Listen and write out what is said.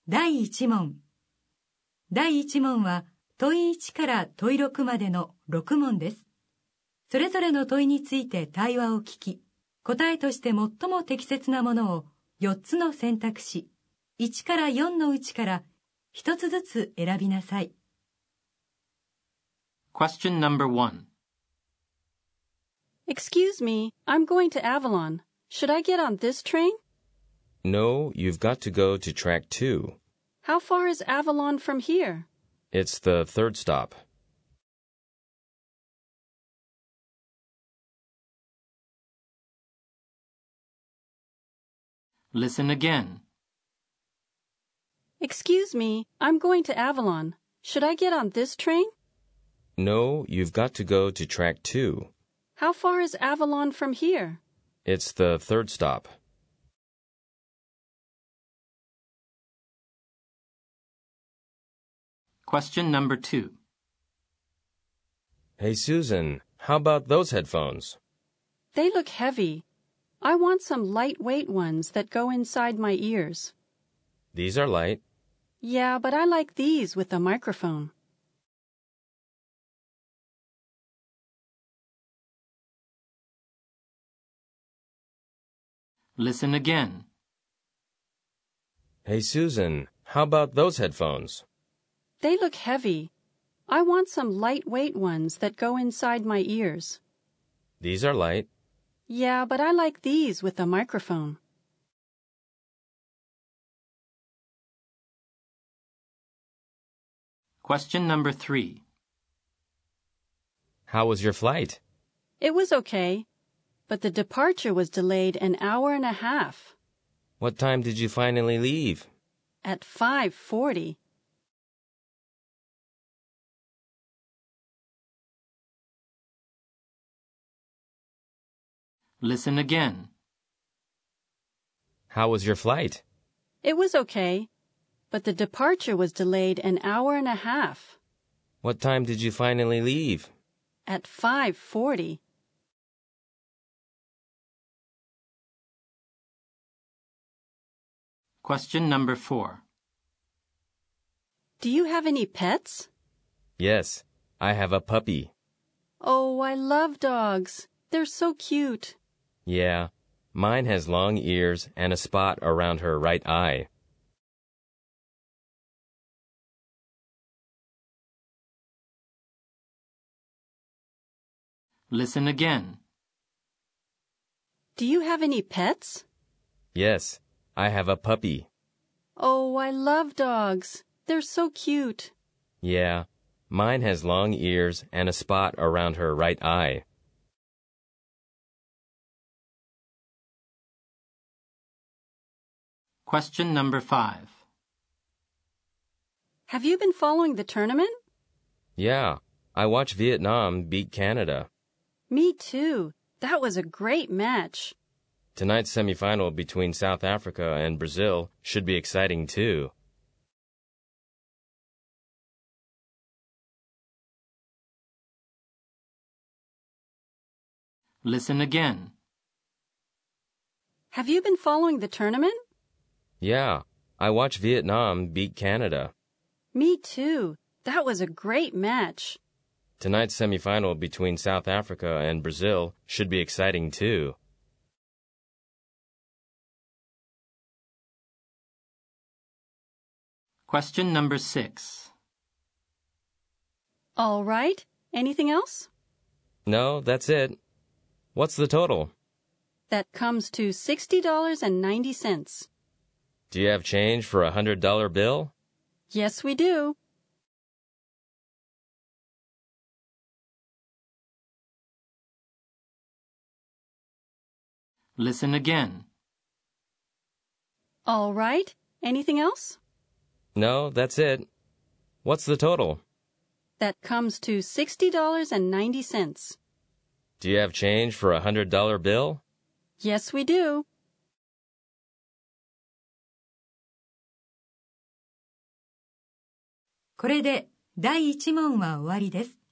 第1問。第1問は問い1から問い6までの6問です。それぞれの問いについて対話を聞き、答えとして最も適切なものを4つの選択肢、1から4のうちから1つずつ選びなさい。 Question number 1. Excuse me, I'm going to Avalon. Should I get on this train? No, you've got to go to track 2. How far is Avalon from here? It's the third stop. Listen again. Excuse me, I'm going to Avalon. Should I get on this train? No, you've got to go to track 2. How far is Avalon from here? It's the third stop. Question number 2. Hey, Susan, how about those headphones? They look heavy. I want some lightweight ones that go inside my ears. These are light. Yeah, but I like these with a microphone. Listen again. Hey, Susan, how about those headphones? They look heavy. I want some lightweight ones that go inside my ears. These are light. Yeah, but I like these with a microphone. Question number 3. How was your flight? It was okay, but the departure was delayed an hour and a half. What time did you finally leave? At 5:40. Listen again. How was your flight? It was okay, but the departure was delayed an hour and a half. What time did you finally leave? At 5:40. Question number 4. Do you have any pets? Yes, I have a puppy. Oh, I love dogs. They're so cute. Yeah, mine has long ears and a spot around her right eye. Listen again. Do you have any pets? Yes, I have a puppy. Oh, I love dogs. They're so cute. Yeah, mine has long ears and a spot around her right eye. Question number 5. Have you been following the tournament? Yeah, I watched Vietnam beat Canada. Me too. That was a great match. Tonight's semifinal between South Africa and Brazil should be exciting too. Listen again. Have you been following the tournament? Yeah, I watched Vietnam beat Canada. Me too. That was a great match. Tonight's semifinal between South Africa and Brazil should be exciting too. Question number 6. All right. Anything else? No, that's it. What's the total? That comes to $60.90. Do you have change for a $100 bill? Yes, we do. Listen again. All right. Anything else? No, that's it. What's the total? That comes to $60.90. Do you have change for a $100 bill? Yes, we do. これで第1問は終わりです。